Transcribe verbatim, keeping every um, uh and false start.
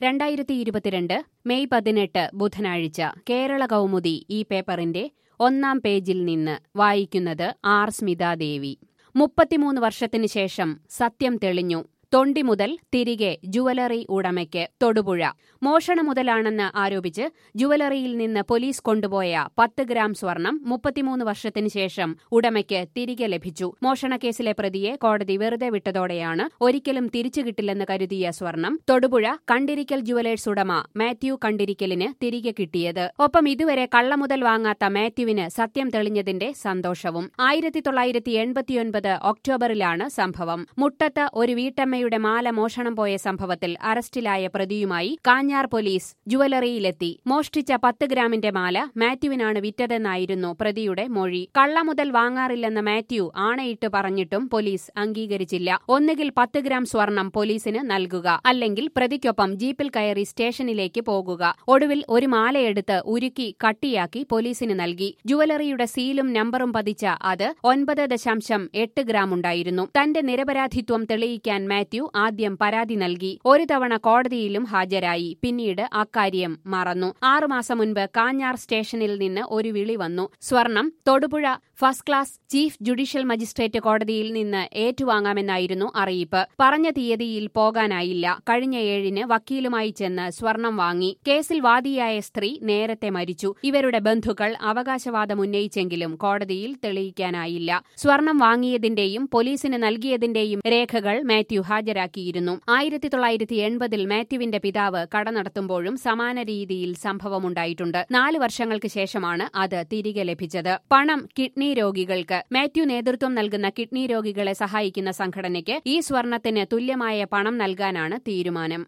രണ്ടായിരത്തി ഇരുപത്തിരണ്ട് മെയ് പതിനെട്ട് ബുധനാഴ്ച കേരള കൗമുദി ഈ പേപ്പറിന്റെ ഒന്നാം പേജിൽ നിന്ന് വായിക്കുന്നത് ആർ സ്മിതാദേവി. മുപ്പത്തിമൂന്ന് വർഷത്തിനു ശേഷം സത്യം തെളിഞ്ഞു. തൊണ്ടി മുതൽ തിരികെ ജുവലറി ഉടമയ്ക്ക്. തൊടുപുഴ മോഷണ മുതലാണെന്ന് ആരോപിച്ച് ജുവലറിയിൽ നിന്ന് പോലീസ് കൊണ്ടുപോയ പത്ത് ഗ്രാം സ്വർണം മുപ്പത്തിമൂന്ന് വർഷത്തിനു ശേഷം ഉടമയ്ക്ക് തിരികെ ലഭിച്ചു. മോഷണക്കേസിലെ പ്രതിയെ കോടതി വെറുതെ വിട്ടതോടെയാണ് ഒരിക്കലും തിരിച്ചു കിട്ടില്ലെന്ന് കരുതിയ സ്വർണം തൊടുപുഴ കണ്ടിരിക്കൽ ജുവലേഴ്സ് ഉടമ മാത്യു കണ്ടിരിക്കലിന് തിരികെ കിട്ടിയത്. ഒപ്പം ഇതുവരെ കള്ളമുതൽ വാങ്ങാത്ത മാത്യുവിന് സത്യം തെളിഞ്ഞതിന്റെ സന്തോഷവും. ആയിരത്തി തൊള്ളായിരത്തി എൺപത്തിയൊൻപത് ഒക്ടോബറിലാണ് സംഭവം. മുട്ടത്ത് ഒരു വീട്ടമ്മ യുടെ മാല മോഷണം പോയ സംഭവത്തിൽ അറസ്റ്റിലായ പ്രതിയുമായി കാഞ്ഞാർ പോലീസ് ജുവലറിയിലെത്തി. മോഷ്ടിച്ച പത്ത് ഗ്രാമിന്റെ മാല മാത്യുവിനാണ് വിറ്റതെന്നായിരുന്നു പ്രതിയുടെ മൊഴി. കള്ളമുതൽ വാങ്ങാറില്ലെന്ന് മാത്യു ആണയിട്ട് പറഞ്ഞിട്ടും പോലീസ് അംഗീകരിച്ചില്ല. ഒന്നുകിൽ പത്ത് ഗ്രാം സ്വർണം പോലീസിന് നൽകുക, അല്ലെങ്കിൽ പ്രതിക്കൊപ്പം ജീപ്പിൽ കയറി സ്റ്റേഷനിലേക്ക് പോകുക. ഒടുവിൽ ഒരു മാലയെടുത്ത് ഉരുക്കി കട്ടിയാക്കി പോലീസിന് നൽകി. ജുവലറിയുടെ സീലും നമ്പറും പതിച്ച അത് ഒൻപത് ദശാംശം എട്ട് ഗ്രാം ഉണ്ടായിരുന്നു. തന്റെ നിരപരാധിത്വം തെളിയിക്കാൻ മാത്യു ആദ്യം പരാതി നൽകി. ഒരു തവണ കോടതിയിലും ഹാജരായി. പിന്നീട് അക്കാര്യം മറന്നു. ആറുമാസം മുൻപ് കാഞ്ഞാർ സ്റ്റേഷനിൽ നിന്ന് ഒരു വിളി വന്നു. സ്വർണം Thodupuzha first class chief judicial magistrate കോടതിയിൽ നിന്ന് ഏറ്റുവാങ്ങാമെന്നായിരുന്നു അറിയിപ്പ്. പറഞ്ഞ തീയതിയിൽ പോകാനായില്ല. കഴിഞ്ഞ ഏഴിന് വക്കീലുമായി ചെന്ന് സ്വർണം വാങ്ങി. കേസിൽ വാദിയായ സ്ത്രീ നേരത്തെ മരിച്ചു. ഇവരുടെ ബന്ധുക്കൾ അവകാശവാദം ഉന്നയിച്ചെങ്കിലും കോടതിയിൽ തെളിയിക്കാനായില്ല. സ്വർണം വാങ്ങിയതിന്റെയും പോലീസിന് നൽകിയതിന്റെയും രേഖകൾ മാത്യു ഹാജരാക്കിയിരുന്നു. ആയിരത്തി തൊള്ളായിരത്തി എൺപതിൽ മാത്യുവിന്റെ പിതാവ് കട നടത്തുമ്പോഴും സമാന രീതിയിൽ സംഭവമുണ്ടായിട്ടുണ്ട്. നാല് വർഷങ്ങൾക്ക് ശേഷമാണ് അത് തിരികെ ലഭിച്ചത്. പണം കിഡ്നി രോഗികൾക്ക്. മാത്യു നേതൃത്വം നൽകുന്ന കിഡ്നി രോഗികളെ സഹായിക്കുന്ന സംഘടനയ്ക്ക് ഈ സ്വർണത്തിന് തുല്യമായ പണം നൽകാനാണ് തീരുമാനം.